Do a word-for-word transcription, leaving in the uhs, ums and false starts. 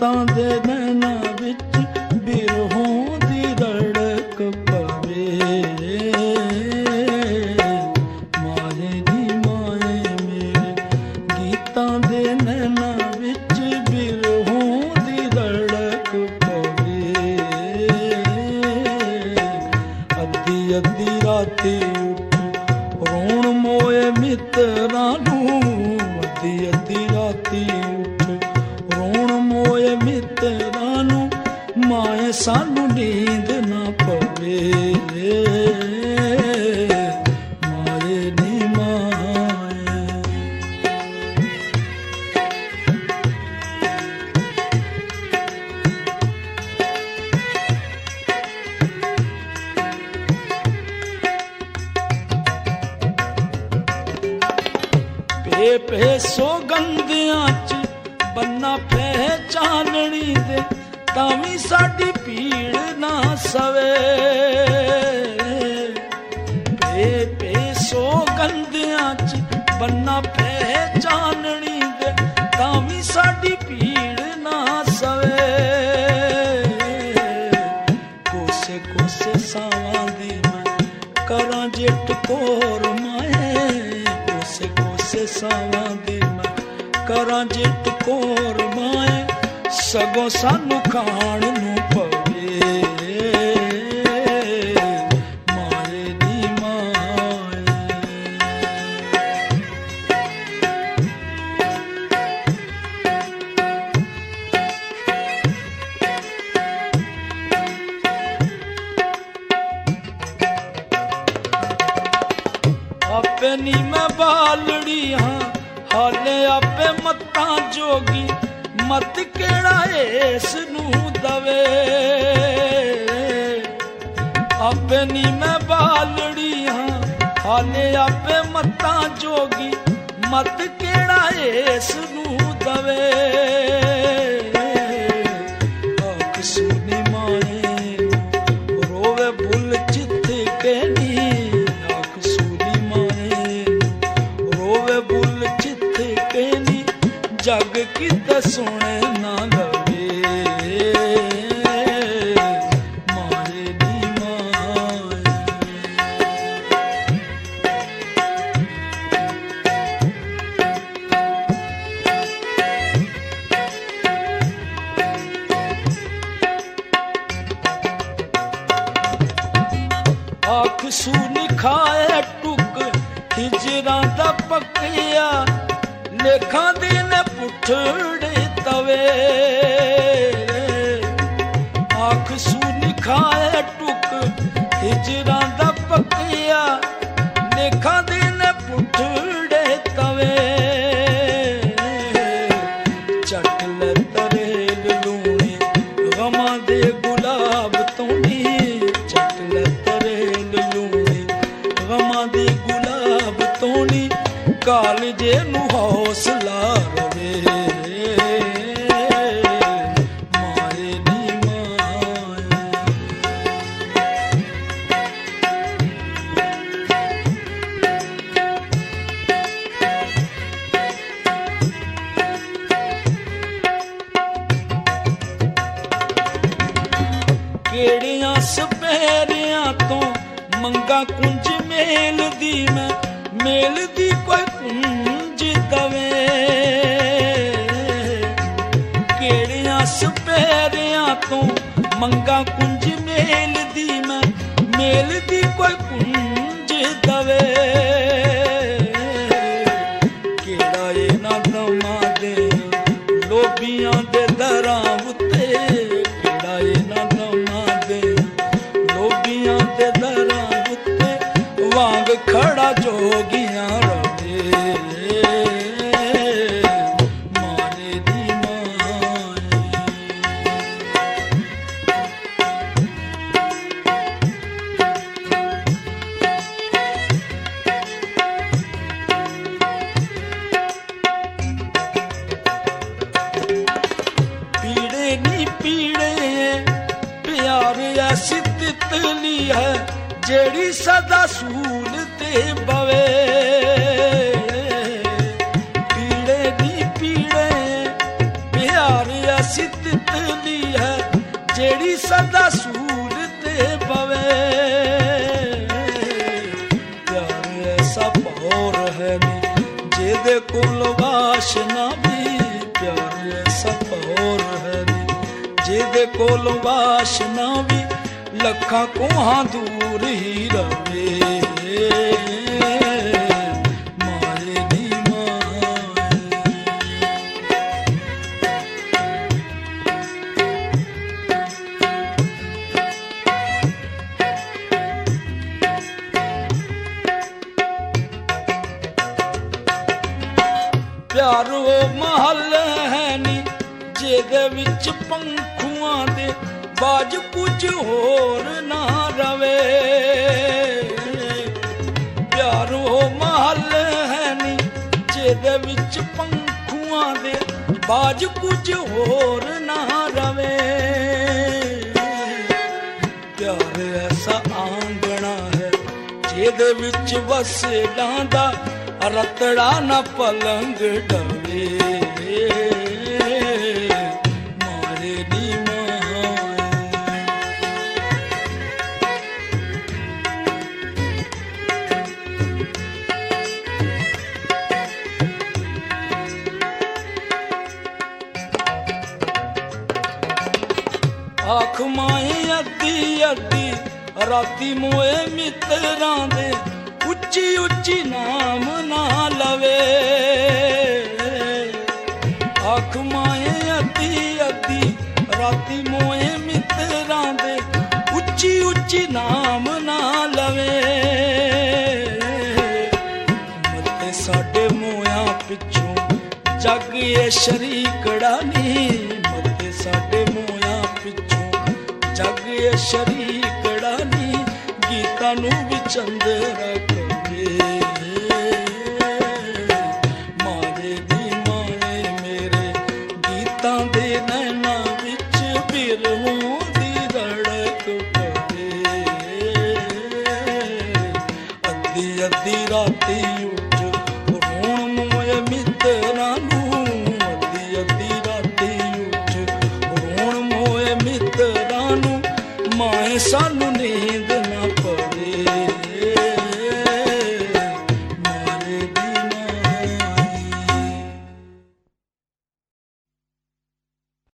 गीतां दे नैना विच बिरहों दी रड़क पवे। माए नी माए मेरे गीतां दे नैना विच बिरहों दी रड़क पवे। अद्धी अद्धी राती उठ रोण मोए मित्रां नूं, अद्धी अद्धी राती उठ रोण मोए मित्रां नूं, माए सानू नींद ना पवे। माए नी माए पे पे सौगंधियां च बन्ना पहचाननी दे, तावी साडी पीड़ ना सवे। पे पे सौगंधियां च बन्ना पहचाननी दे, तावी साडी पीड़ ना सवे। कोसे कोसे सावां दी मैं करां जे टकोर माए, कोसे कोसे सावां दी मैं करां जे टकोर माए, सगों सानू खाण नूं पवे। माए नी माए आपे नी मैं बालड़ी हां, हाले आपे मत्तां जोगी, मत केड़ा इस नूं दवे। आपे नी मैं बालड़ी हां, हाले आपे मत्तां जोगी, मत केड़ा इस नूं दवे। आख सुनी माए रोवे भुल चित के नी, आख सुनी माए रोवे भुल चित के नी, जग किते सुने ना लवे। माए नी माए आख सूनी खाए टुक हिजरां दा पक्किया, लेखां दे ने पुठड़े तवे। आख सूनी खाए टुक हिजरां दा पक्किया, लेखां दे ने पुठड़े तवे। चट ले तरेल लूणी गमां दे गुलाब तोनी, चट ले तरेल लूणी गमां दे गुलाब तोनी, कालजे नूं हौसला रवे। माए नी माए केड़ियां सपैरियां तो मंगा कुंज मेल दी मैं, मेल दी कोई कुंज दवे। केड़ियां सपैरियां तो मंगा कुंज मेल दी मैं, मेल दी कोई कुंज दवे। केड़ा ए ना दमा दे लोबियां दे दरां उत्ते, केड़ा ए ना दमा दे लोबियां दे दरां उत्ते, वांग खड़ा जोगियां रवे। माए नी माए पीड़े नी पीड़े प्यार ऐसी तितली है, जेड़ी सदा सूल ते बवे। पीड़े नी पीड़े प्यार ऐसी ਹੋਰ ਹੈ ਨੀ, ਜਿਹਦੇ ਕੋਲ ਵਾਸ਼ਨਾ ਵੀ ਪਿਆਰ ਐਸਾ ਹੋਰ ਹੈ ਨੀ, ਜਿਹਦੇ ਕੋਲ ਵਾਸ਼ਨਾ ਵੀ ਲੱਖਾਂ ਕੋਹਾਂ ਦੂਰ ਹੀ ਰਵੇ। ਪਿਆਰ ਉਹ ਮਹੱਲ ਹੈ ਨੀ ਜਿਹਦੇ ਵਿੱਚ ਪੰਖੂਆਂ ਦੇ ਬਾਜ ਕੁਝ ਹੋਰ ਨਾ ਰਵੇ। ਪਿਆਰ ਉਹ ਮਹੱਲ ਹੈ ਨੀ ਜਿਹਦੇ ਵਿੱਚ ਪੰਖੂਆਂ ਦੇ ਬਾਜ ਕੁਝ ਹੋਰ ਨਾ ਰਵੇ। ਪਿਆਰ ਐਸਾ ਆਂਗਣਾ ਹੈ ਜਿਹਦੇ ਵਿੱਚ ਵਸੇਲਾਂ ਦਾ ਰਤੜਾ ਨਾ ਪਲੰਗ ਡਵੇ। ਮਾਰੇ ਨੀ ਮਾਏ ਆਖ ਮਾਏ ਅੱਧੀ ਅੱਧੀ ਰਾਤੀ ਮੋਏ ਮਿੱਤਰਾਂ ਦੇ ਉੱਚੀ ਉੱਚੀ ਨਾਮ ਨਾ ਲਵੇ। ਆਖ ਮਾਏ ਅੱਧੀ ਅੱਧੀ ਰਾਤੀ ਮੋਏ ਮਿੱਤਰਾਂ ਦੇ ਉੱਚੀ ਉੱਚੀ ਨਾਮ ਨਾ ਲਵੇ। ਮਤੇ ਸਾਡੇ ਮੋਇਆਂ ਪਿੱਛੋਂ ਜੱਗ ਇਹ ਸ਼ਰੀਕੜਾ ਨੀ, ਮਤੇ ਸਾਡੇ ਮੋਇਆਂ ਪਿੱਛੋਂ ਜੱਗ ਇਹ ਸ਼ਰੀਕੜਾ ਨੀ, ਗੀਤਾਂ ਨੂੰ ਵੀ ਚੰਦਰਾ